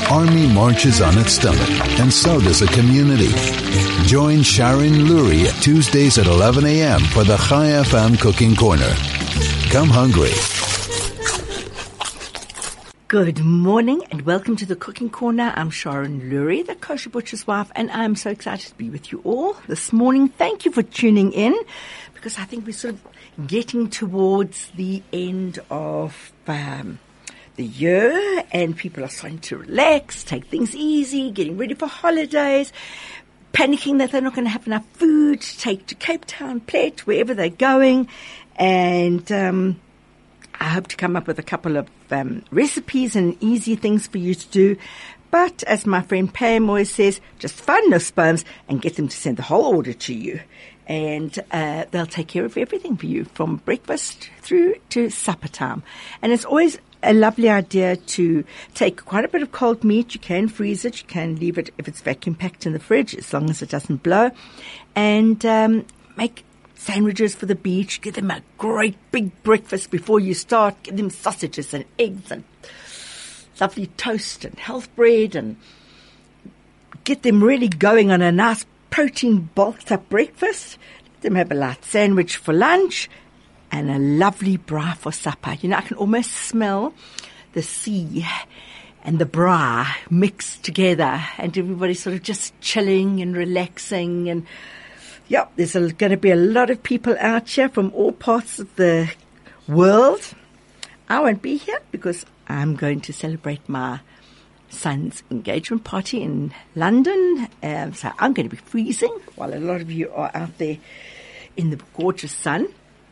army marches on its stomach, and so does a community. Join Sharon Lurie Tuesdays at 11 a.m. for the Chai FM Cooking Corner. Come hungry. Good morning and welcome to the Cooking Corner. I'm Sharon Lurie, the kosher butcher's wife, and I'm so excited to be with you all this morning. Thank you for tuning in, because I think we're sort of getting towards the end of the year, and people are starting to relax, take things easy, getting ready for holidays, panicking that they're not going to have enough food to take to Cape Town, Plett, wherever they're going. And I hope to come up with a couple of recipes and easy things for you to do. But as my friend Pam always says, just find those sperms and get them to send the whole order to you. And they'll take care of everything for you, from breakfast through to supper time. And it's always a lovely idea to take quite a bit of cold meat. You can freeze it. You can leave it if it's vacuum packed in the fridge, as long as it doesn't blow. And make sandwiches for the beach. Give them a great big breakfast before you start. Give them sausages and eggs and lovely toast and health bread, and get them really going on a nice protein bulked up breakfast. Let them have a light sandwich for lunch and a lovely braai for supper. You know, I can almost smell the sea and the braai mixed together, and everybody's sort of just chilling and relaxing. And yep, there's going to be a lot of people out here from all parts of the world. I won't be here because I'm going to celebrate my son's engagement party in London. So I'm going to be freezing while a lot of you are out there in the gorgeous sun.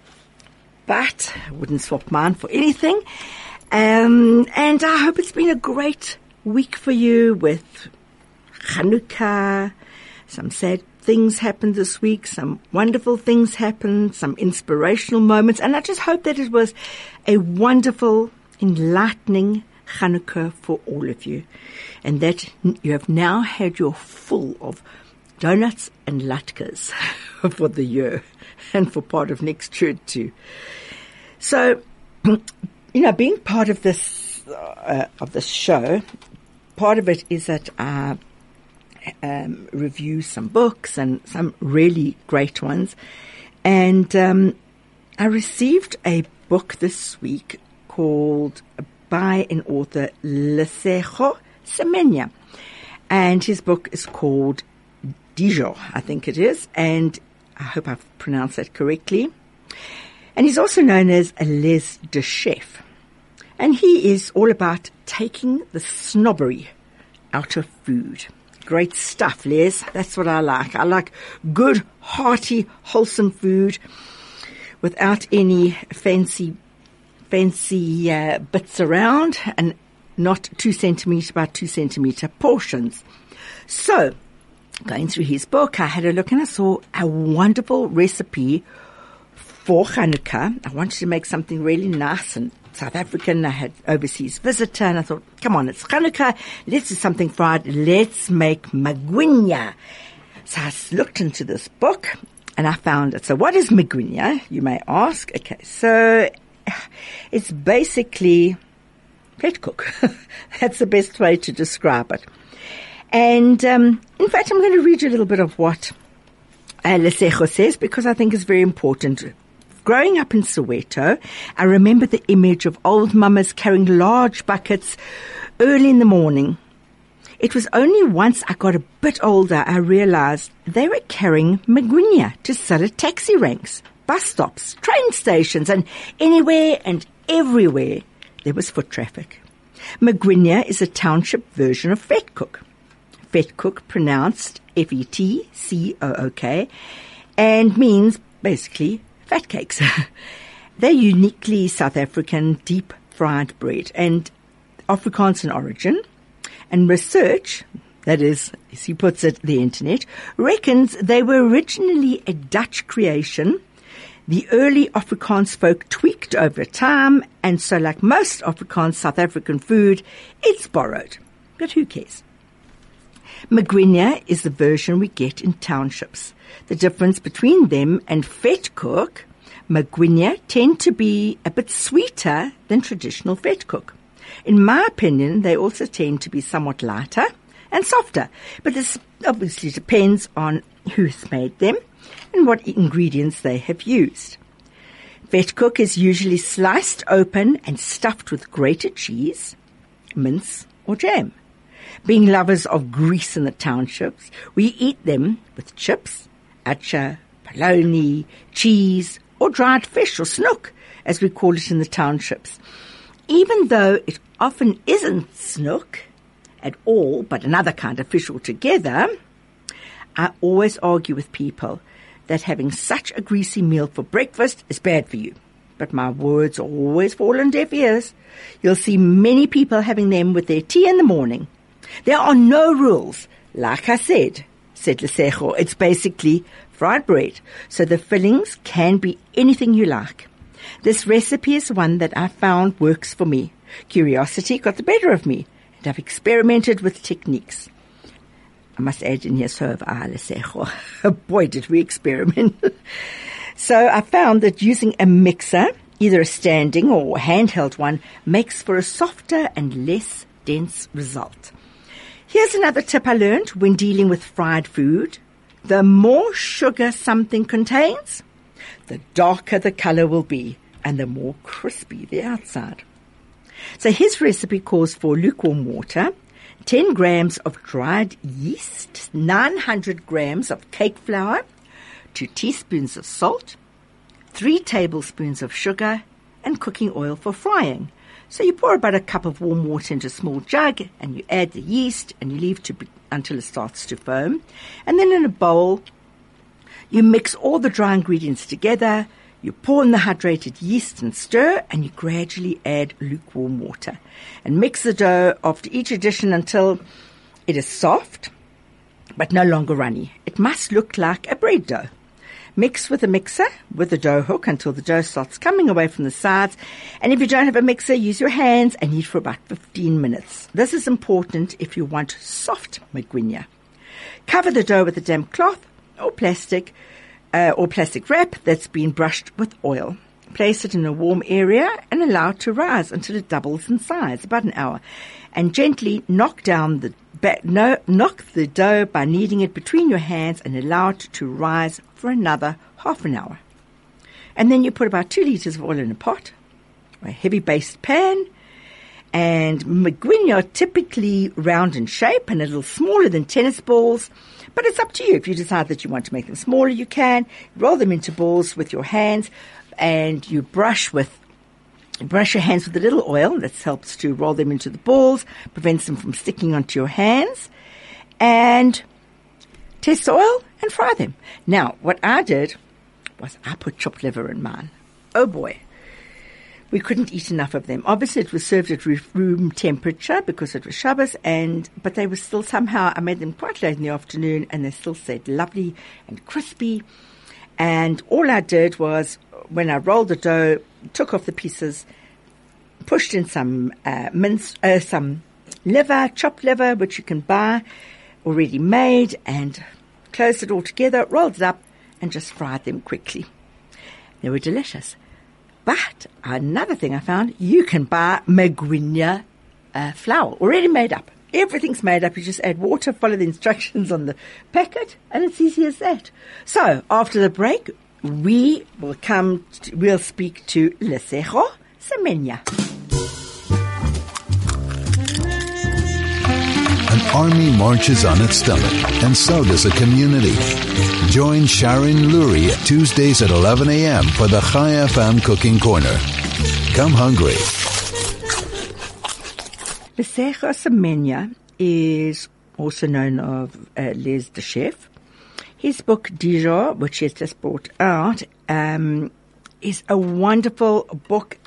But I wouldn't swap mine for anything. And I hope it's been a great week for you with Chanukah. Some sad things happened this week, some wonderful things happened, some inspirational moments, and I just hope that it was a wonderful, enlightening Chanukah for all of you, and that you have now had your full of donuts and latkes for the year and for part of next year too. So, you know, being part of this show, part of it is that I review some books and some really great ones. And I received a book this week called by an author, Lesego Semenya. And his book is called Dijon, I think it is. And I hope I've pronounced that correctly. And he's also known as a Les de Chef. And he is all about taking the snobbery out of food. Great stuff, Les. That's what I like. I like good, hearty, wholesome food without any fancy bits around, and not 2 centimeter by 2 centimeter portions. So, going through his book, I had a look and I saw a wonderful recipe for Chanukah. I wanted to make something really nice and South African. I had overseas visitor, and I thought, come on, it's Chanukah. Let's do something fried. Let's make magwinya. So I looked into this book and I found it. So what is magwinya, you may ask? Okay, so it's basically vetkoek. That's the best way to describe it. And in fact, I'm going to read you a little bit of what Lesego says, because I think it's very important. Growing up in Soweto, I remember the image of old mamas carrying large buckets early in the morning. It was only once I got a bit older I realized they were carrying magwinya to sell at taxi ranks, bus stops, train stations, and anywhere and everywhere there was foot traffic. Magwinya is a township version of vetkoek. Vetkoek, pronounced F-E-T-C-O-O-K, and means basically fat cakes. They're uniquely South African deep-fried bread and Afrikaans in origin. And research, that is, as he puts it, the internet, reckons they were originally a Dutch creation. The early Afrikaans folk tweaked over time, and so like most Afrikaans South African food, it's borrowed. But who cares? Magwinya is the version we get in townships. The difference between them and vetkoek, magwinya tend to be a bit sweeter than traditional vetkoek. In my opinion, they also tend to be somewhat lighter and softer, but this obviously depends on who's made them and what ingredients they have used. Vetkoek is usually sliced open and stuffed with grated cheese, mince, or jam. Being lovers of grease in the townships, we eat them with chips, acha, polony, cheese, or dried fish or snoek, as we call it in the townships. Even though it often isn't snoek at all, but another kind of fish altogether, I always argue with people that having such a greasy meal for breakfast is bad for you. But my words always fall on deaf ears. You'll see many people having them with their tea in the morning. There are no rules. Like I said Lesego, it's basically fried bread, so the fillings can be anything you like. This recipe is one that I found works for me. Curiosity got the better of me, and I've experimented with techniques. I must add in here, so have I, Lesego. Boy, did we experiment. So I found that using a mixer, either a standing or a handheld one, makes for a softer and less dense result. Here's another tip I learned when dealing with fried food. The more sugar something contains, the darker the color will be and the more crispy the outside. So his recipe calls for lukewarm water, 10 grams of dried yeast, 900 grams of cake flour, 2 teaspoons of salt, 3 tablespoons of sugar, and cooking oil for frying. So you pour about a cup of warm water into a small jug, and you add the yeast, and you leave until it starts to foam. And then in a bowl, you mix all the dry ingredients together, you pour in the hydrated yeast and stir, and you gradually add lukewarm water. And mix the dough after each addition until it is soft, but no longer runny. It must look like a bread dough. Mix with a mixer with a dough hook until the dough starts coming away from the sides. And if you don't have a mixer, use your hands and knead for about 15 minutes. This is important if you want soft magwinya. Cover the dough with a damp cloth or plastic wrap that's been brushed with oil. Place it in a warm area and allow it to rise until it doubles in size, about an hour. And gently knock the dough by kneading it between your hands and allow it to rise for another half an hour. And then you put about 2 liters of oil in a pot, or a heavy based pan. And magwinya are typically round in shape and a little smaller than tennis balls. But it's up to you. If you decide that you want to make them smaller, you can. Roll them into balls with your hands, and you brush your hands with a little oil. That helps to roll them into the balls, prevents them from sticking onto your hands. And test the oil and fry them. Now, what I did was I put chopped liver in mine. Oh boy. We couldn't eat enough of them. Obviously, it was served at room temperature because it was Shabbos, but they were still somehow, I made them quite late in the afternoon, and they still stayed lovely and crispy. And all I did was, when I rolled the dough, took off the pieces, pushed in some some liver, chopped liver, which you can buy already made, and closed it all together, rolled it up, and just fried them quickly. They were delicious. But another thing I found, you can buy magwinya flour already made up. Everything's made up. You just add water, follow the instructions on the packet, and it's easy as that. So after the break, we'll speak to Lesego Semenya. An army marches on its stomach, and so does a community. Join Sharon Lurie Tuesdays at 11 a.m. for the Chai FM Cooking Corner. Come hungry. Lesego Semenya is also known as Les the Chef. His book, Déjà, which he has just brought out, is a wonderful book,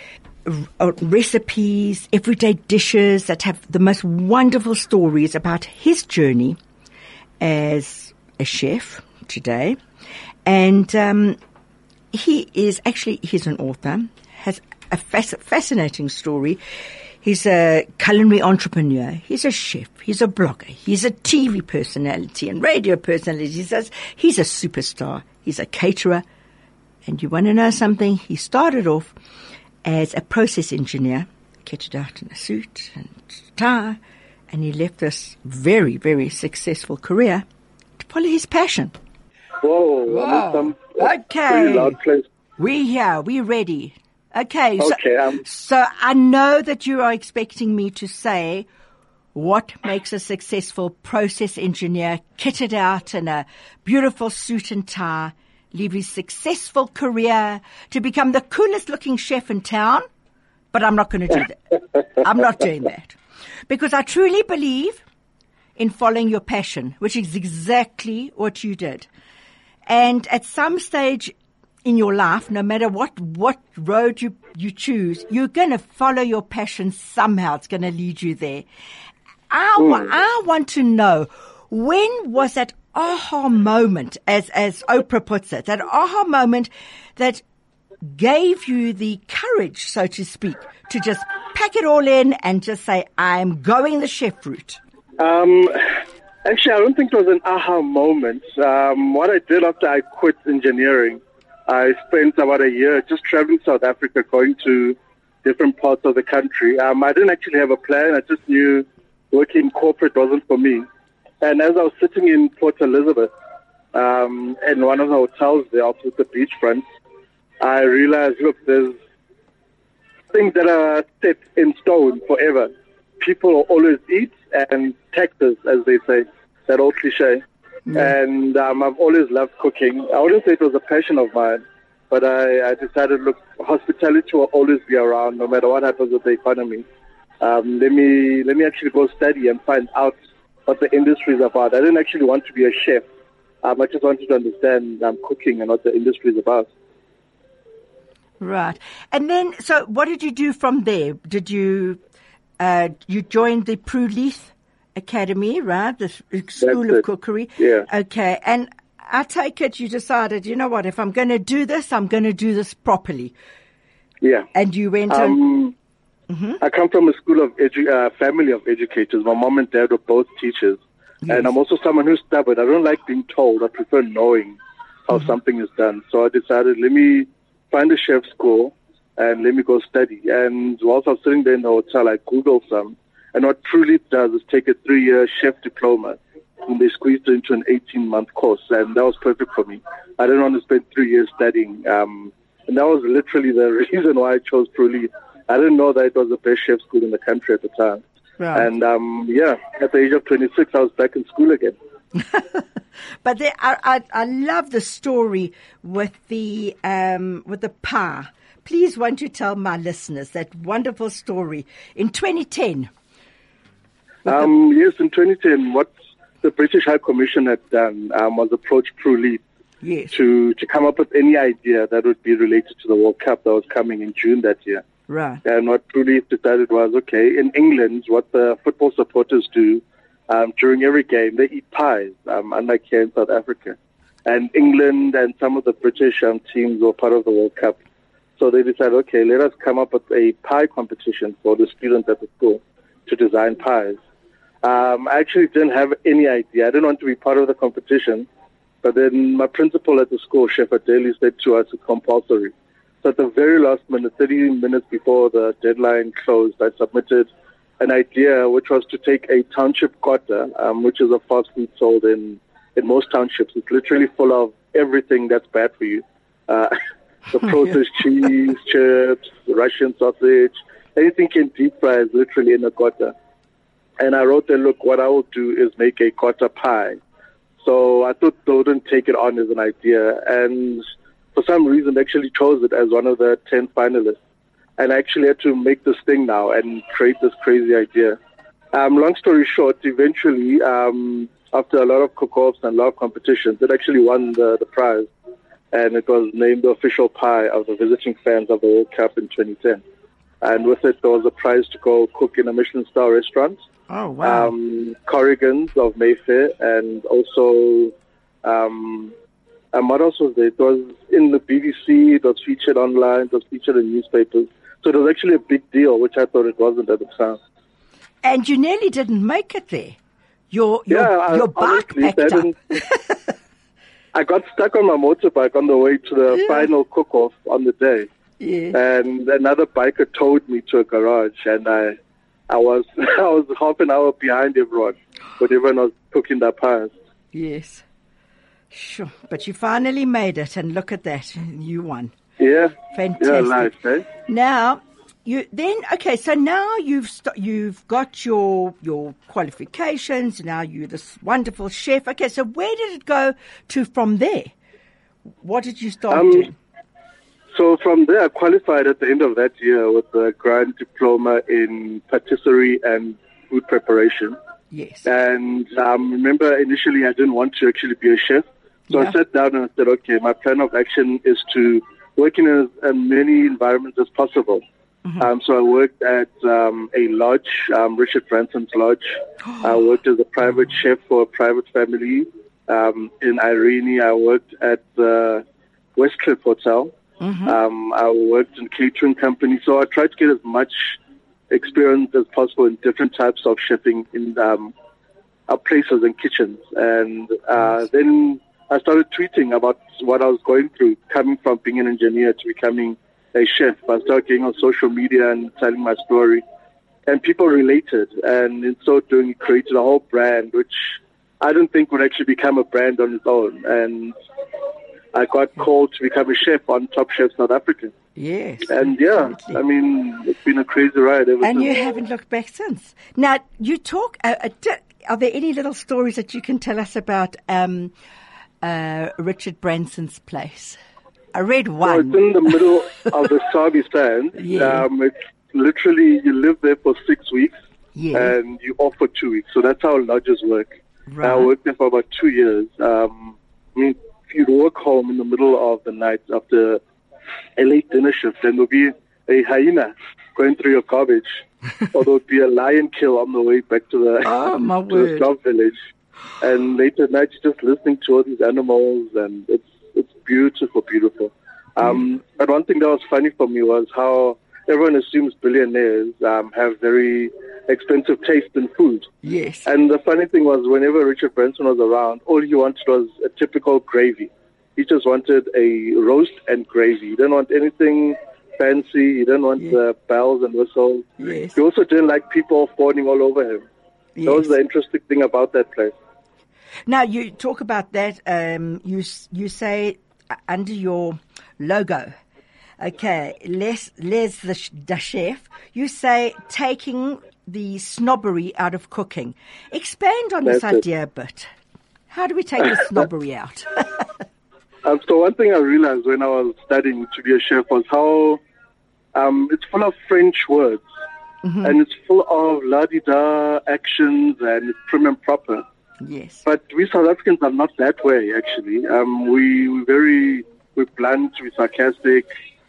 recipes, everyday dishes that have the most wonderful stories about his journey as a chef today. And he's an author, has a fascinating story. He's a culinary entrepreneur. He's a chef. He's a blogger. He's a TV personality and radio personality. He's a superstar. He's a caterer. And you want to know something? He started off as a process engineer, kitted out in a suit and tie, and he left this very, very successful career to follow his passion. Whoa. Wow. Okay. Pretty loud place. We're here. We're ready. Okay. Okay. So I know that you are expecting me to say what makes a successful process engineer kitted out in a beautiful suit and tie leave his successful career to become the coolest looking chef in town. But I'm not going to do that. I'm not doing that. Because I truly believe in following your passion, which is exactly what you did. And at some stage in your life, no matter what road you choose, you're going to follow your passion somehow. It's going to lead you there. I want to know, when was that aha moment, as Oprah puts it, that aha moment that gave you the courage, so to speak, to just pack it all in and just say, I'm going the chef route? Actually, I don't think it was an aha moment. What I did after I quit engineering, I spent about a year just traveling South Africa, going to different parts of the country. I didn't actually have a plan. I just knew working corporate wasn't for me. And as I was sitting in Port Elizabeth, in one of the hotels there opposite the beachfront, I realized, look, there's things that are set in stone forever. People will always eat, and taxes, as they say, that old cliche. And I've always loved cooking. I wouldn't say it was a passion of mine, but I decided, look, hospitality will always be around no matter what happens with the economy. Let me actually go study and find out what the industry is about. I didn't actually want to be a chef. I just wanted to understand cooking and what the industry is about. Right. And then, so what did you do from there? Did you joined the Prue Leith Academy, right? The School of Cookery. Yeah. Okay. And I take it you decided, you know what, if I'm going to do this, I'm going to do this properly. Yeah. And you went on. I come from a school of family of educators. My mom and dad were both teachers. Yes. And I'm also someone who's stubborn. I don't like being told. I prefer knowing how something is done. So I decided, let me find a chef school and let me go study. And whilst I was sitting there in the hotel, I Googled some. And what Prue Leith does is take a 3-year chef diploma and they squeezed it into an 18-month course. And that was perfect for me. I didn't want to spend 3 years studying. And that was literally the reason why I chose Prue Leith. I didn't know that it was the best chef school in the country at the time. Right. And at the age of 26, I was back in school again. But I love the story with the pie. Please, won't you tell my listeners that wonderful story in 2010? Yes, in 2010, what the British High Commission had done was approach Prue Leith to come up with any idea that would be related to the World Cup that was coming in June that year. Right. And what Prue Leith decided was, okay, in England, what the football supporters do during every game, they eat pies, unlike here in South Africa. And England and some of the British teams were part of the World Cup. So they decided, okay, let us come up with a pie competition for the students at the school to design pies. I actually didn't have any idea. I didn't want to be part of the competition. But then my principal at the school, Chef Adeli, said to us it's compulsory. So at the very last minute, 30 minutes before the deadline closed, I submitted an idea which was to take a township kota, which is a fast food sold in most townships. It's literally full of everything that's bad for you. The processed cheese, chips, Russian sausage, anything can deep fry is literally in a kota. And I wrote there, look, what I will do is make a kota pie. So I thought they wouldn't take it on as an idea. And for some reason, they actually chose it as one of the 10 finalists. And I actually had to make this thing now and create this crazy idea. Long story short, eventually, after a lot of cook-offs and a lot of competitions, it actually won the prize. And it was named the official pie of the visiting fans of the World Cup in 2010. And with it, there was a prize to go cook in a Michelin-star restaurant. Oh, wow. Corrigan's of Mayfair, and also, what else was there? It was in the BBC, it was featured online, it was featured in newspapers. So it was actually a big deal, which I thought it wasn't at the time. And you nearly didn't make it there. Your bike packed up. I got stuck on my motorbike on the way to the final cook-off on the day. Yeah. And another biker towed me to a garage, and I was half an hour behind everyone when everyone was cooking their pies. Yes. Sure. But you finally made it, and look at that. You won. Yeah. Fantastic. Yeah, nice, eh? Now, so now you've got your qualifications. Now you're this wonderful chef. Okay, so where did it go to from there? What did you start doing? So from there, I qualified at the end of that year with a grand diploma in patisserie and food preparation. Yes. And remember, initially I didn't want to actually be a chef. So I sat down and I said, okay, my plan of action is to work in as many environments as possible. Mm-hmm. So I worked at a lodge, Richard Branson's Lodge. I worked as a private chef for a private family. In Irene, I worked at the Westcliff Hotel. Mm-hmm. I worked in catering company. So I tried to get as much experience as possible in different types of chefing in places and kitchens. And then I started tweeting about what I was going through, coming from being an engineer to becoming a chef. I started getting on social media and telling my story. And people related. And in so doing, it created a whole brand, which I didn't think would actually become a brand on its own. And I got called to become a chef on Top Chef South Africa. Yes. And yeah, absolutely. I mean, it's been a crazy ride ever since. And you haven't looked back since. Now, you talk, are there any little stories that you can tell us about Richard Branson's place? I read one. So it's in the middle of the Sabi Stand. Yeah. It's literally, you live there for 6 weeks. Yeah. And you off for 2 weeks. So that's how lodges work. Right. I worked there for about 2 years. I mean, if you'd walk home in the middle of the night after a late dinner shift, then there'll be a hyena going through your garbage. Or there'll be a lion kill on the way back to the job village. And late at night, you're just listening to all these animals, and it's beautiful, beautiful. But one thing that was funny for me was how everyone assumes billionaires have very expensive taste in food. Yes. And the funny thing was, whenever Richard Branson was around, all he wanted was a typical gravy. He just wanted a roast and gravy. He didn't want anything fancy. He didn't want the bells and whistles. Yes. He also didn't like people fawning all over him. Yes. That was the interesting thing about that place. Now, you talk about that. You say under your logo, okay, Les the chef, you say taking the snobbery out of cooking. Expand on this idea a bit. How do we take the snobbery out? So one thing I realized when I was studying to be a chef was how it's full of French words. Mm-hmm. And it's full of la-di-da actions and it's prim and proper. Yes. But we South Africans are not that way, actually. We're blunt, we're sarcastic.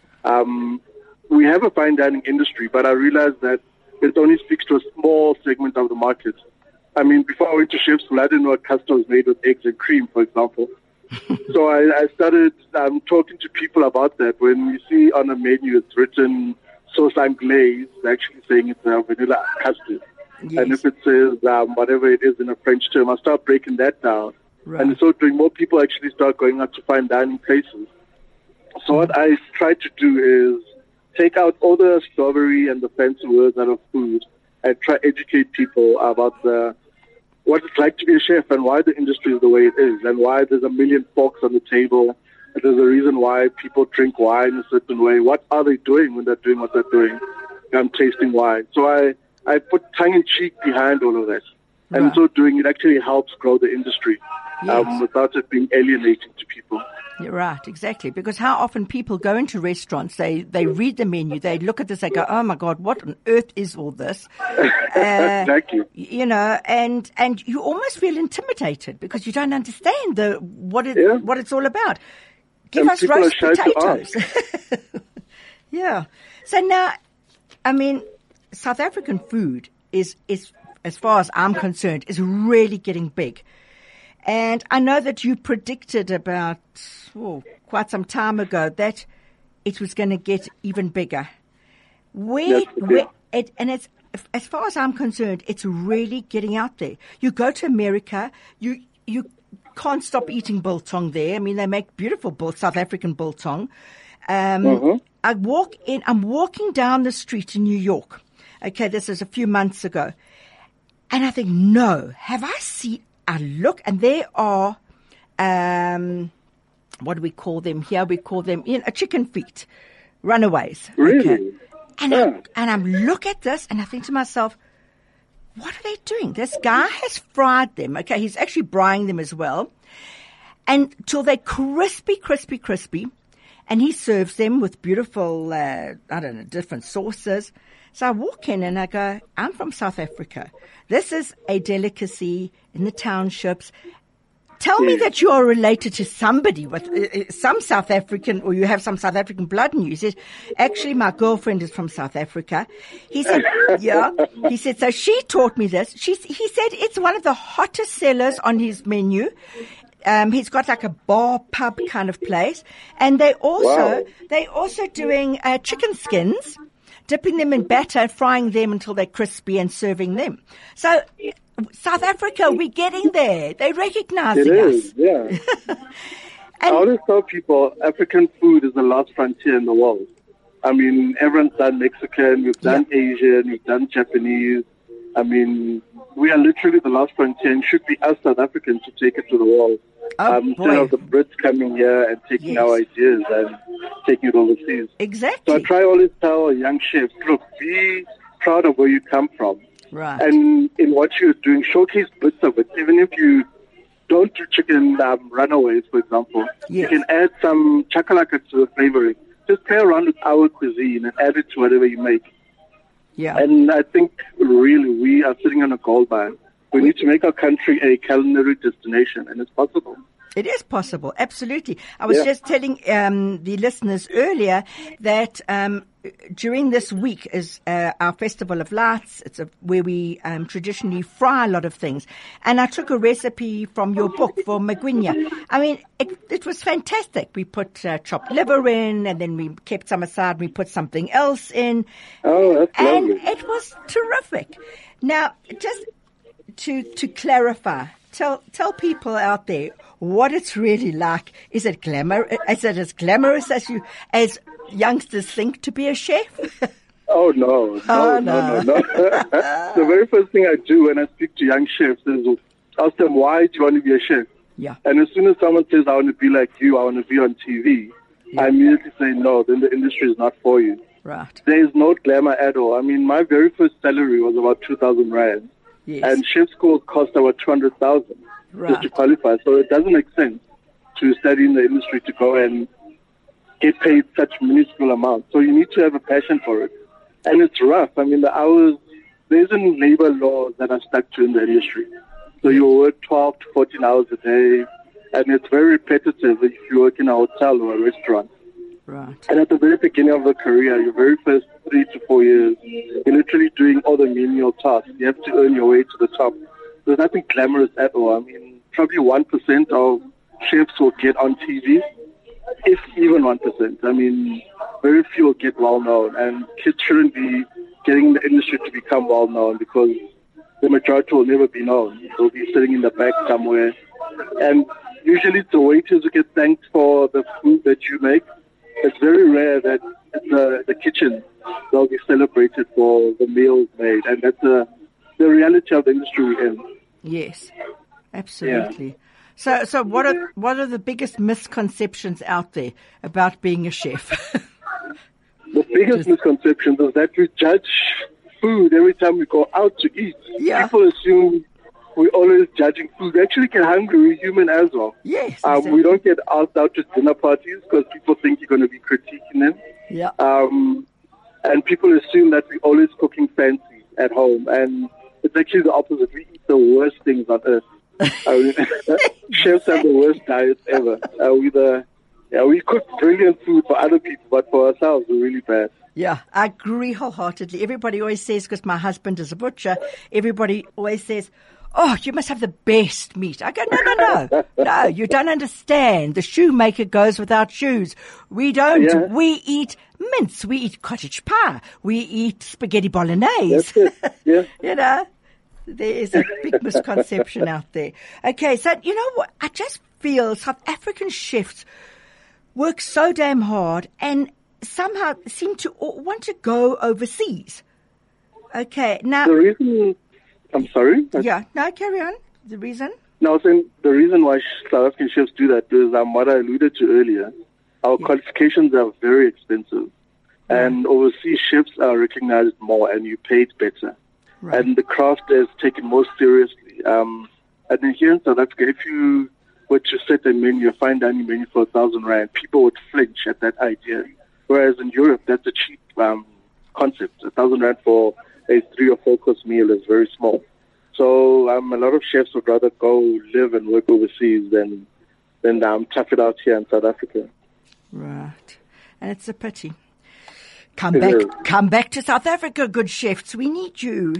We have a fine dining industry, but I realized that it only speaks to a small segment of the market. I mean, before I went to chef school, I didn't know what custard was made with eggs and cream, for example. So I started talking to people about that. When you see on a menu it's written sauce anglaise, they're actually saying it's a vanilla custard. Yes. And if it says whatever it is in a French term, I start breaking that down. Right. And so doing, more people actually start going out to fine dining places. So what I try to do is take out all the strawberry and the fancy words out of food and try to educate people about what it's like to be a chef and why the industry is the way it is and why there's a million forks on the table. And there's a reason why people drink wine a certain way. What are they doing when they're doing what they're doing? Tasting wine. So I put tongue-in-cheek behind all of that. And in so doing, it actually helps grow the industry without it being alienating to people. You're right, exactly. Because how often people go into restaurants, they read the menu, they look at this, they go, oh my God, what on earth is all this? Exactly. You know, and you almost feel intimidated because you don't understand what it's all about. Give us roast potatoes. Yeah. So now, I mean, South African food is, as far as I'm concerned, is really getting big. And I know that you predicted about quite some time ago that it was going to get even bigger. It's, as far as I'm concerned, it's really getting out there. You go to America, you can't stop eating biltong there. I mean, they make beautiful South African biltong. I'm walking down the street in New York. Okay, this is a few months ago. And I think, no, I look, and there are, what do we call them here? We call them chicken feet, runaways. Really? Okay. And I look at this and I think to myself, what are they doing? This guy has fried them. Okay, he's actually brying them as well. And till they're crispy, crispy, crispy. And he serves them with beautiful, different sauces. So I walk in and I go, I'm from South Africa. This is a delicacy in the townships. Tell me that you are related to somebody with some South African, or you have some South African blood in you. He said, actually, my girlfriend is from South Africa. He said, yeah. He said, so she taught me this. He said it's one of the hottest sellers on his menu. He's got like a bar pub kind of place. And they're also doing chicken skins, dipping them in batter, frying them until they're crispy and serving them. So South Africa, we're getting there. They're recognizing us. Yeah. I always tell people African food is the last frontier in the world. I mean, everyone's done Mexican, we've done Asian, we've done Japanese. I mean, we are literally the last frontier, and should be us South Africans to take it to the world. Instead of the Brits coming here and taking our ideas and taking it overseas. Exactly. So I try always tell young chefs, look, be proud of where you come from. Right. And in what you're doing, showcase bits of it. Even if you don't do chicken runaways, for example, you can add some chakalaka to the flavoring. Just play around with our cuisine and add it to whatever you make. Yeah. And I think really we are sitting on a gold mine. We need to make our country a culinary destination, and it's possible. It is possible, absolutely. I was just telling the listeners earlier that during this week is our Festival of Lights. It's where we traditionally fry a lot of things. And I took a recipe from your book for magwinya. I mean, it was fantastic. We put chopped liver in, and then we kept some aside. We put something else in. Oh, that's lovely. And it was terrific. Now, just to clarify, tell people out there what it's really like. Is it as glamorous as youngsters think to be a chef? Oh, no. The very first thing I do when I speak to young chefs is ask them, why do you want to be a chef? Yeah. And as soon as someone says, I want to be like you, I want to be on TV, I immediately say, no, then the industry is not for you. Right. There is no glamour at all. I mean, my very first salary was about 2,000 Rand. Yes. And chef schools cost about 200,000 just to qualify. So it doesn't make sense to study in the industry to go and get paid such minuscule amounts. So you need to have a passion for it. And it's rough. I mean, the hours, there isn't labor laws that are stuck to in the industry. So you work 12 to 14 hours a day, and it's very repetitive if you work in a hotel or a restaurant. Right. And at the very beginning of the career, your very first 3 to 4 years, you're literally doing all the menial tasks. You have to earn your way to the top. There's nothing glamorous at all. I mean, probably 1% of chefs will get on TV, if even 1%. I mean, very few will get well known, and kids shouldn't be getting the industry to become well known because the majority will never be known. They'll be sitting in the back somewhere. And usually it's the waiters who get thanked for the food that you make. It's very rare that the kitchen they'll be celebrated for the meals made, and that's the reality of the industry we're in. Yes, absolutely. Yeah. So what are the biggest misconceptions out there about being a chef? The biggest misconception is that we judge food every time we go out to eat. Yeah. People assume we're always judging food. We actually get hungry. We're human as well. Yes. Exactly. We don't get asked out to dinner parties because people think you're going to be critiquing them. Yeah. And people assume that we're always cooking fancy at home. And it's actually the opposite. We eat the worst things on earth. Chefs have the worst diets ever. We cook brilliant food for other people, but for ourselves, we're really bad. Yeah, I agree wholeheartedly. Everybody always says, because my husband is a butcher, everybody always says, oh, you must have the best meat. I go, no, you don't understand. The shoemaker goes without shoes. We don't. Yeah. We eat mince. We eat cottage pie. We eat spaghetti bolognese. That's it. Yeah. You know, there is a big misconception out there. Okay, so you know what? I just feel South African chefs work so damn hard, and somehow seem to want to go overseas. Okay, now... The reason... I'm sorry? Yeah, no, carry on. The reason? No, I was saying the reason why South African chefs do that is what I alluded to earlier. Our qualifications are very expensive. And overseas chefs are recognized more and you paid better. Right. And the craft is taken more seriously. And then here in South Africa, if you were to set a menu, a fine dining menu for 1,000 rand, people would flinch at that idea. Whereas in Europe, that's a cheap concept. 1,000 rand for a 3 or 4 course meal is very small. So a lot of chefs would rather go live and work overseas than tough it out here in South Africa. Right. And it's a pity. Come back to South Africa, good chefs. We need you.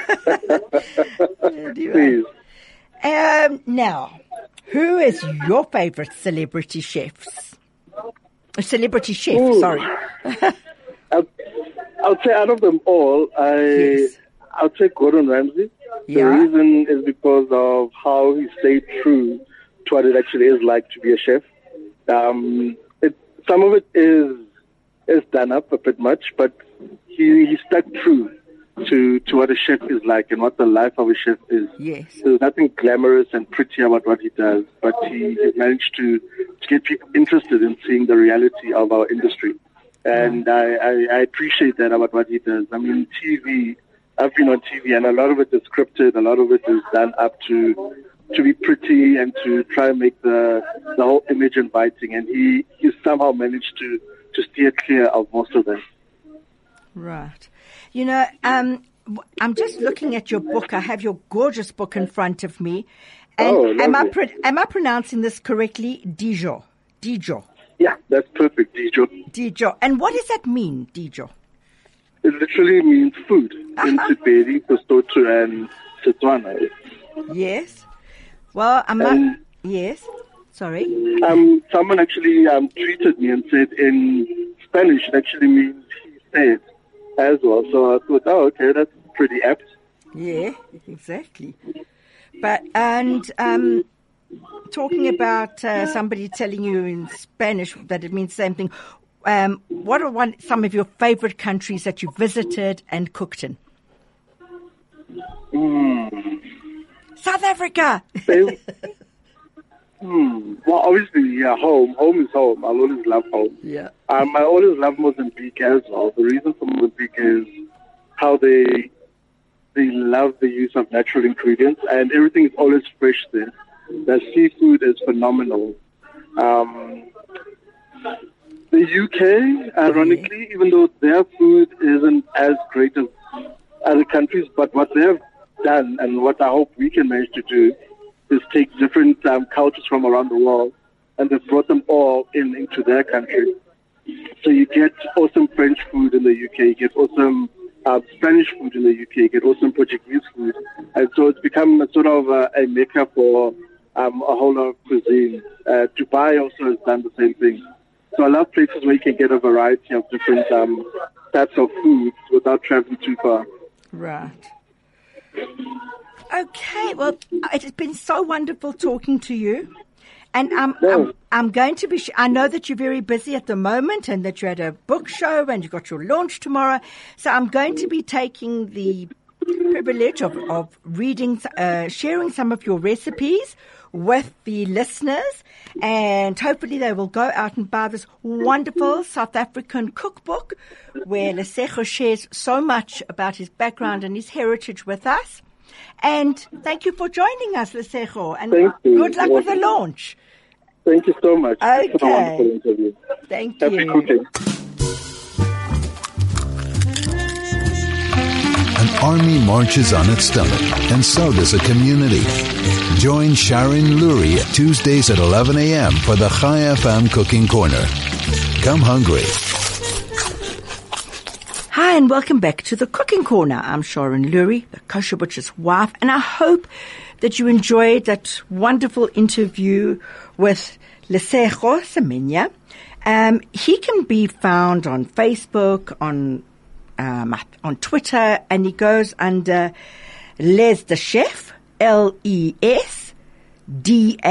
Please. Now, who is your favorite celebrity chefs? Celebrity chef, sorry. I'll say out of them all, I'll take Gordon Ramsay. Yeah. The reason is because of how he stayed true to what it actually is like to be a chef. Some of it is done up a bit much, but he stuck true to what a chef is like and what the life of a chef is. Yes. There's nothing glamorous and pretty about what he does, but he managed to get people interested in seeing the reality of our industry. And I appreciate that about what he does. I mean, TV, I've been on TV, and a lot of it is scripted, a lot of it is done up to be pretty and to try and make the whole image inviting. And he somehow managed to steer clear of most of them. Right. You know, I'm just looking at your book. I have your gorgeous book in front of me. And am I pronouncing this correctly? Dijo. Yeah, that's perfect, Dijo. Dijo. And what does that mean, Dijo? It literally means food in Sepedi, Sesotho, and Setswana. Yes. Well, yes. Sorry. Someone actually tweeted me and said in Spanish it actually means he said as well. So I thought, okay, that's pretty apt. Yeah, exactly. But talking about somebody telling you in Spanish that it means the same thing. What are some of your favorite countries that you visited and cooked in? South Africa. Well, obviously, yeah, home. Home is home. I'll always love home. Yeah. I always love Mozambique as well. The reason for Mozambique is how they love the use of natural ingredients, and everything is always fresh there. The seafood is phenomenal. The UK, ironically, even though their food isn't as great as other countries, but what they have done and what I hope we can manage to do is take different cultures from around the world and they've brought them all into their country. So you get awesome French food in the UK, you get awesome Spanish food in the UK, you get awesome Portuguese food. And so it's become a sort of a mecca for a whole lot of cuisine. Dubai also has done the same thing. So I love places where you can get a variety of different types of foods without traveling too far. Right. Okay, well, it has been so wonderful talking to you. And I'm going to be, I know that you're very busy at the moment and that you had a book show and you got your launch tomorrow. So I'm going to be taking the privilege of reading, sharing some of your recipes with the listeners, and hopefully they will go out and buy this wonderful South African cookbook where Lesego shares so much about his background and his heritage with us. And thank you for joining us, Lesego, and good luck with the launch. Thank you so much. Okay. It's a wonderful interview. Thank you. Happy cooking. An army marches on its stomach, and so does a community. Join Sharon Lurie Tuesdays at 11 a.m. for the Chai FM Cooking Corner. Come hungry. Hi, and welcome back to the Cooking Corner. I'm Sharon Lurie, the kosher butcher's wife, and I hope that you enjoyed that wonderful interview with Lesego Semenya. He can be found on Facebook, on Twitter, and he goes under Les the Chef,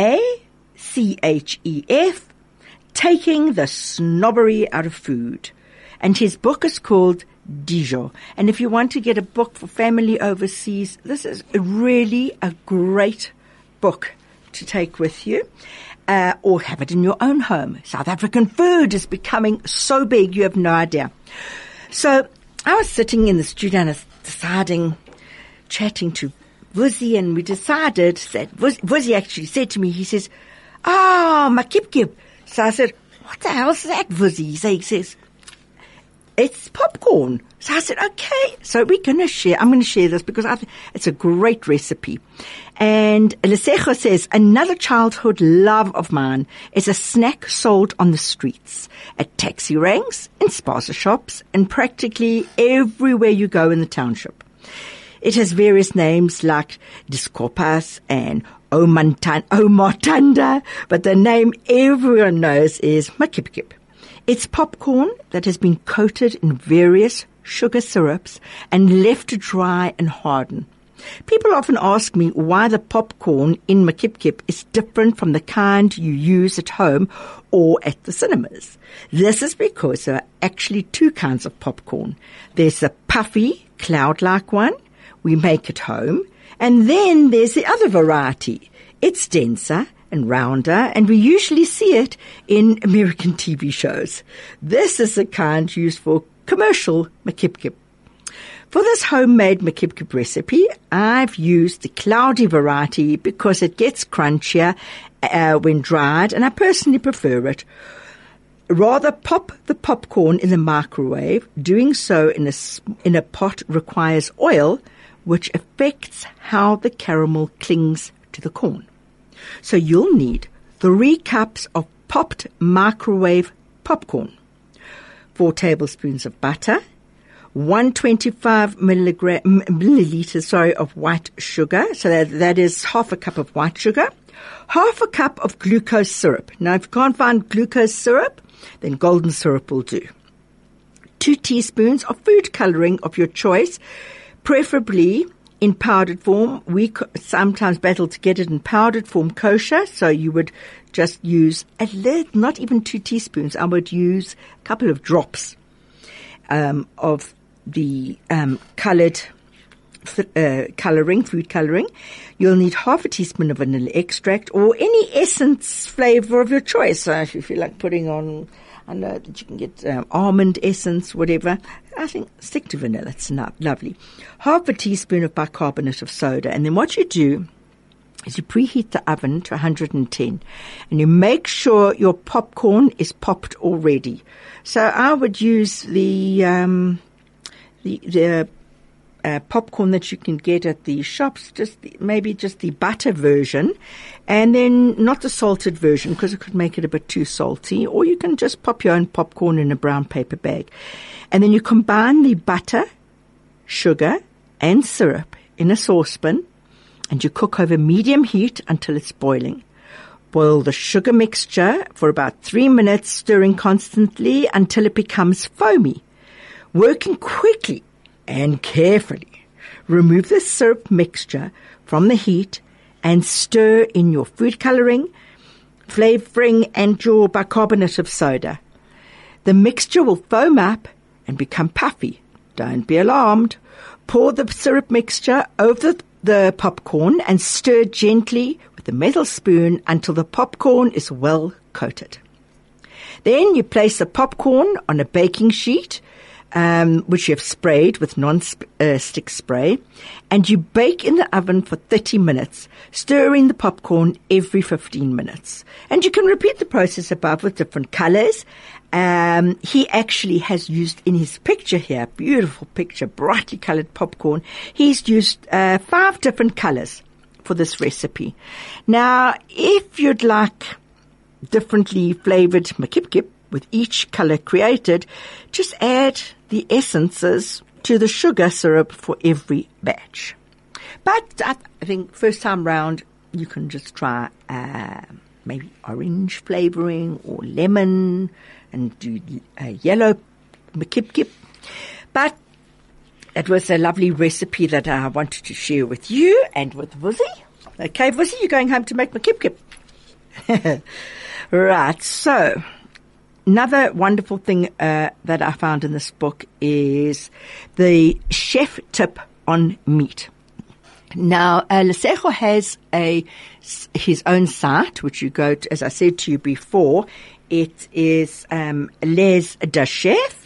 LESDACHEF, taking the snobbery out of food. And his book is called Dijon. And if you want to get a book for family overseas, this is really a great book to take with you. Or have it in your own home. South African food is becoming so big, you have no idea. So I was sitting in the studio and I was chatting to Vuzi, and we decided that Vuzi actually said to me, he says, makip. So I said, what the hell is that, Vuzi? He says, it's popcorn. So I said, okay. So I'm going to share this because I think it's a great recipe. And Lesejo says, another childhood love of mine is a snack sold on the streets, at taxi ranks, in spaza shops, and practically everywhere you go in the township. It has various names like Discopas and Omatanda, but the name everyone knows is makip. It's popcorn that has been coated in various sugar syrups and left to dry and harden. People often ask me why the popcorn in makip is different from the kind you use at home or at the cinemas. This is because there are actually two kinds of popcorn. There's the puffy, cloud-like one we make at home, and then there's the other variety. It's denser and rounder, and we usually see it in American TV shows. This is the kind used for commercial makip. For this homemade makip recipe, I've used the cloudy variety because it gets crunchier when dried, and I personally prefer it. Rather pop the popcorn in the microwave. Doing so in a pot requires oil, which affects how the caramel clings to the corn. So you'll need 3 cups of popped microwave popcorn, 4 tablespoons of butter, 125 milliliters of white sugar. So that is half a cup of white sugar, half a cup of glucose syrup. Now, if you can't find glucose syrup, then golden syrup will do. 2 teaspoons of food coloring of your choice, preferably in powdered form. We sometimes battle to get it in powdered form kosher, so you would just use not even 2 teaspoons. I would use a couple of drops of the food coloring. You'll need half a teaspoon of vanilla extract or any essence flavor of your choice. So if you feel like putting on, I know that you can get almond essence, whatever. I think stick to vanilla. It's lovely. Half a teaspoon of bicarbonate of soda. And then what you do is you preheat the oven to 110, and you make sure your popcorn is popped already. So I would use the popcorn that you can get at the shops, maybe just the butter version, and then not the salted version because it could make it a bit too salty, or you can just pop your own popcorn in a brown paper bag. And then you combine the butter, sugar, and syrup in a saucepan, and you cook over medium heat until it's boiling. Boil the sugar mixture for about 3 minutes, stirring constantly until it becomes foamy. Working quickly and carefully, remove the syrup mixture from the heat and stir in your food coloring, flavoring, and your bicarbonate of soda. The mixture will foam up and become puffy. Don't be alarmed. Pour the syrup mixture over the popcorn and stir gently with a metal spoon until the popcorn is well coated. Then you place the popcorn on a baking sheet, which you have sprayed with non-stick spray, and you bake in the oven for 30 minutes, stirring the popcorn every 15 minutes. And you can repeat the process above with different colors. He actually has used in his picture here, beautiful picture, brightly colored popcorn. He's used 5 different colors for this recipe. Now, if you'd like differently flavored makip with each color created, just add the essences to the sugar syrup for every batch. But I think first time round, you can just try maybe orange flavoring or lemon and do yellow makip. But it was a lovely recipe that I wanted to share with you and with Vuzi. Okay, Vuzi, you're going home to make makip. Right, so another wonderful thing that I found in this book is the chef tip on meat. Now, Lesego has his own site, which you go to, as I said to you before. It is Les de Chef,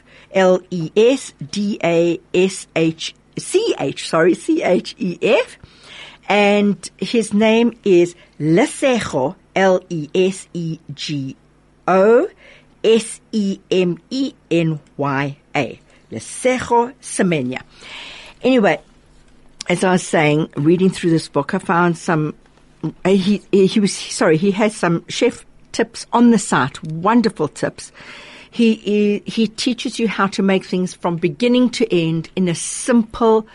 CHEF, and his name is Lesego, LESEGO SEMENYA, Lesego Semenya. Anyway, as I was saying, reading through this book, I found some. He has some chef tips on the site. Wonderful tips. He teaches you how to make things from beginning to end in a simple,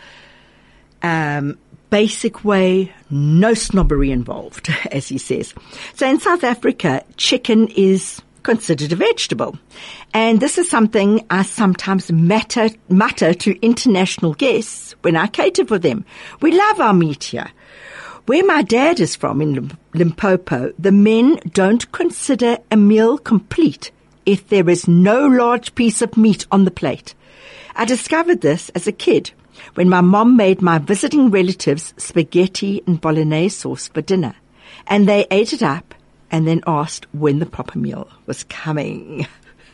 basic way. No snobbery involved, as he says. So in South Africa, chicken is considered a vegetable. And this is something I sometimes mutter to international guests when I cater for them. We love our meat here. Where my dad is from, in Limpopo, the men don't consider a meal complete if there is no large piece of meat on the plate. I discovered this as a kid when my mom made my visiting relatives spaghetti and bolognese sauce for dinner. And they ate it up and then asked when the proper meal was coming.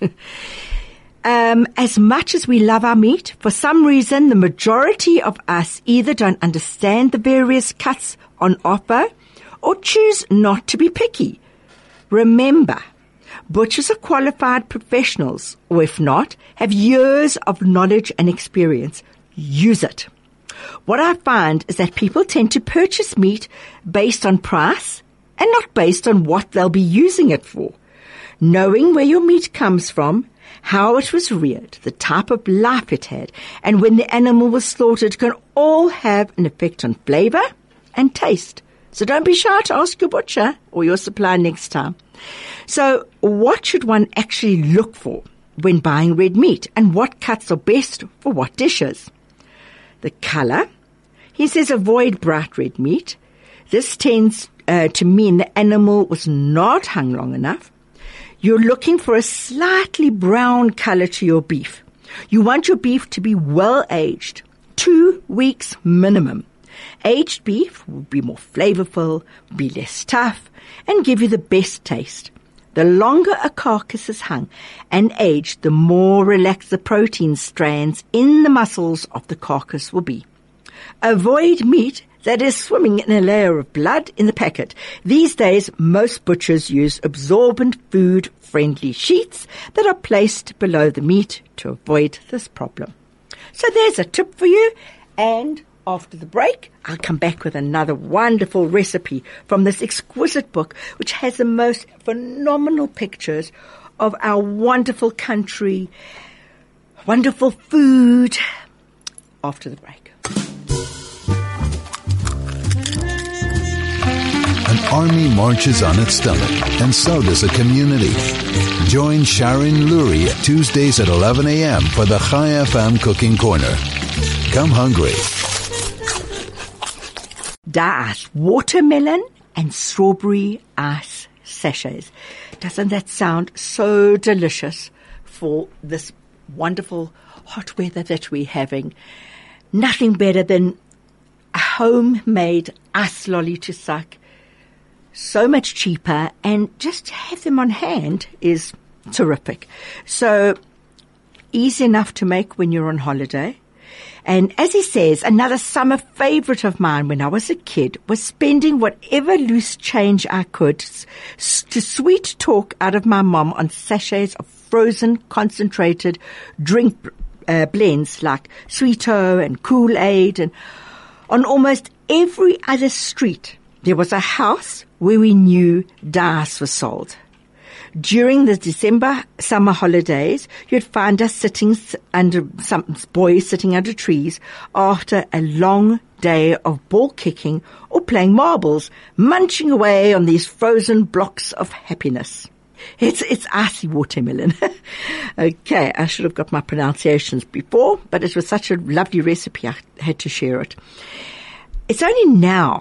As much as we love our meat, for some reason the majority of us either don't understand the various cuts on offer or choose not to be picky. Remember, butchers are qualified professionals, or if not, have years of knowledge and experience. Use it. What I find is that people tend to purchase meat based on price and not based on what they'll be using it for. Knowing where your meat comes from, how it was reared, the type of life it had, and when the animal was slaughtered can all have an effect on flavor and taste. So don't be shy to ask your butcher or your supplier next time. So what should one actually look for when buying red meat, and what cuts are best for what dishes? The color. He says avoid bright red meat. This tends to mean the animal was not hung long enough. You're looking for a slightly brown color to your beef. You want your beef to be well aged, 2 weeks minimum. Aged beef will be more flavorful, be less tough, and give you the best taste. The longer a carcass is hung and aged, the more relaxed the protein strands in the muscles of the carcass will be. Avoid meat that is swimming in a layer of blood in the packet. These days, most butchers use absorbent food-friendly sheets that are placed below the meat to avoid this problem. So there's a tip for you, and after the break, I'll come back with another wonderful recipe from this exquisite book, which has the most phenomenal pictures of our wonderful country, wonderful food. After the break. An army marches on its stomach, and so does a community. Join Sharon Lurie Tuesdays at 11 a.m. for the Chai FM Cooking Corner. Come hungry. Ice watermelon and strawberry ice sachets. Doesn't that sound so delicious for this wonderful hot weather that we're having? Nothing better than a homemade ice lolly to suck. So much cheaper, and just to have them on hand is terrific. So easy enough to make when you're on holiday. And as he says, another summer favorite of mine when I was a kid was spending whatever loose change I could to sweet talk out of my mom on sachets of frozen concentrated drink blends like Sweeto and Kool-Aid. And on almost every other street, there was a house where we knew ice was sold. During the December summer holidays, you'd find us some boys sitting under trees after a long day of ball kicking or playing marbles, munching away on these frozen blocks of happiness. It's icy watermelon. Okay, I should have got my pronunciations before, but it was such a lovely recipe I had to share it. It's only now,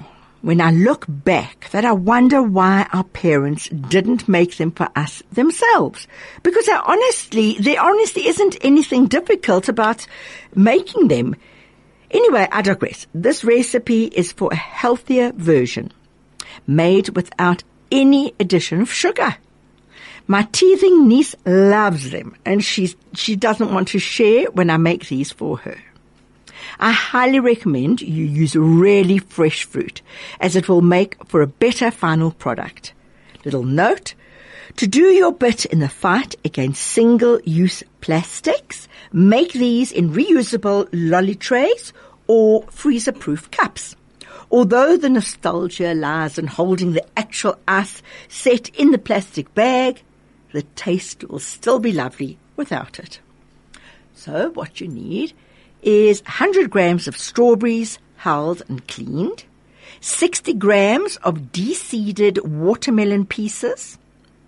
when I look back, that I wonder why our parents didn't make them for us themselves. Because there honestly isn't anything difficult about making them. Anyway, I digress. This recipe is for a healthier version, made without any addition of sugar. My teething niece loves them, and she doesn't want to share when I make these for her. I highly recommend you use really fresh fruit, as it will make for a better final product. Little note: to do your bit in the fight against single-use plastics, make these in reusable lolly trays or freezer-proof cups. Although the nostalgia lies in holding the actual ice set in the plastic bag, the taste will still be lovely without it. So what you need is 100 grams of strawberries, hulled and cleaned, 60 grams of de-seeded watermelon pieces,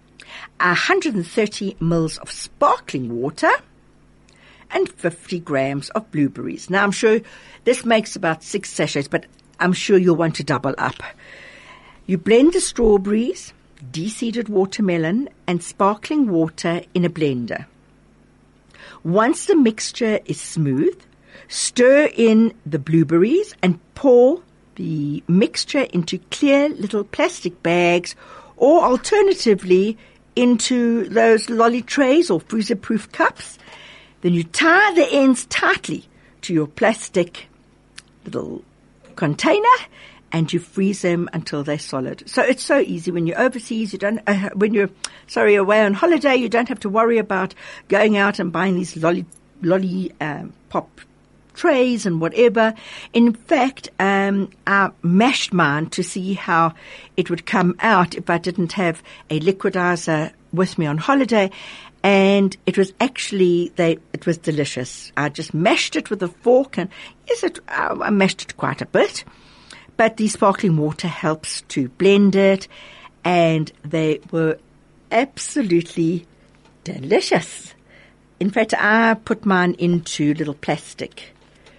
130 mils of sparkling water, and 50 grams of blueberries. Now, I'm sure this makes about 6 sachets, but I'm sure you'll want to double up. You blend the strawberries, de-seeded watermelon, and sparkling water in a blender. Once the mixture is smooth, stir in the blueberries and pour the mixture into clear little plastic bags, or alternatively into those lolly trays or freezer-proof cups. Then you tie the ends tightly to your plastic little container and you freeze them until they're solid. So it's so easy. When you're overseas, away on holiday, you don't have to worry about going out and buying these lolly pop trays and whatever. In fact, I mashed mine to see how it would come out if I didn't have a liquidizer with me on holiday. And it was actually, it was delicious. I just mashed it with a fork, and yes, I mashed it quite a bit. But the sparkling water helps to blend it, and they were absolutely delicious. In fact, I put mine into little plastic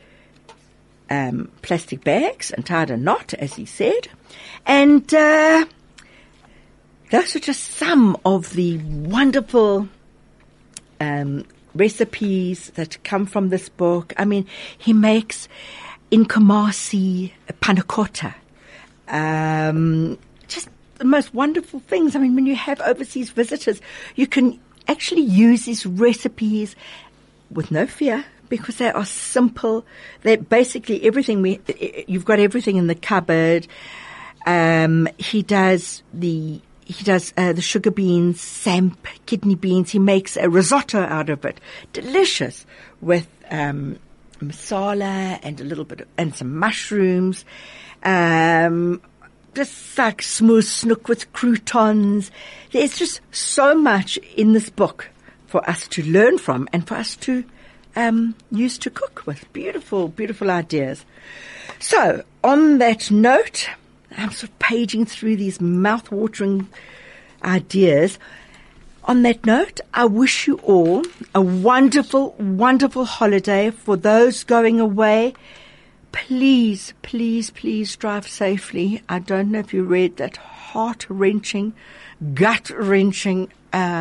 bags and tied a knot, as he said. And those are just some of the wonderful recipes that come from this book. I mean, he makes in Kumasi panna cotta, just the most wonderful things. I mean, when you have overseas visitors, you can actually use these recipes with no fear, because they are simple. They're basically everything you've got everything in the cupboard. He does the sugar beans, samp, kidney beans. He makes a risotto out of it. Delicious, with masala and a little bit and some mushrooms. Just like smooth snook with croutons. There's just so much in this book for us to learn from and for us to use to cook with. Beautiful, beautiful ideas. So, on that note, I'm sort of paging through these mouth-watering ideas. On that note, I wish you all a wonderful, wonderful holiday. For those going away, please, please, please drive safely. I don't know if you read that heart-wrenching, gut-wrenching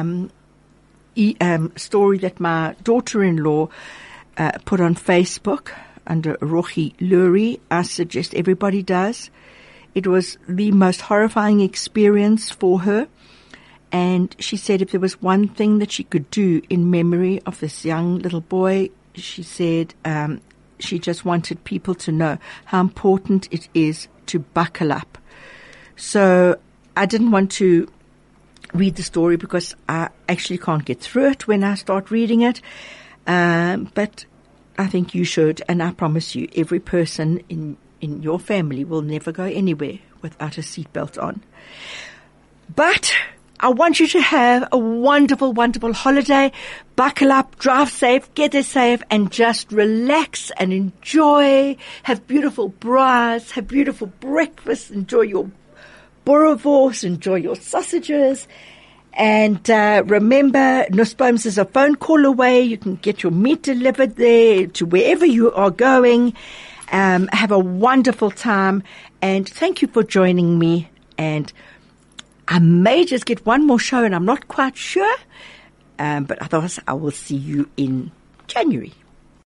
story that my daughter-in-law put on Facebook under Rochi Lurie. I suggest everybody does. It was the most horrifying experience for her. And she said if there was one thing that she could do in memory of this young little boy, she said she just wanted people to know how important it is to buckle up. So I didn't want to read the story because I actually can't get through it when I start reading it. But I think you should, and I promise you, every person in your family will never go anywhere without a seatbelt on. But I want you to have a wonderful, wonderful holiday. Buckle up, drive safe, get there safe, and just relax and enjoy. Have beautiful braais, have beautiful breakfast, enjoy your boerewors, enjoy your sausages. And remember, Nussbaum's is a phone call away. You can get your meat delivered there to wherever you are going. Have a wonderful time, and thank you for joining me. And I may just get one more show, and I'm not quite sure. But otherwise, I will see you in January.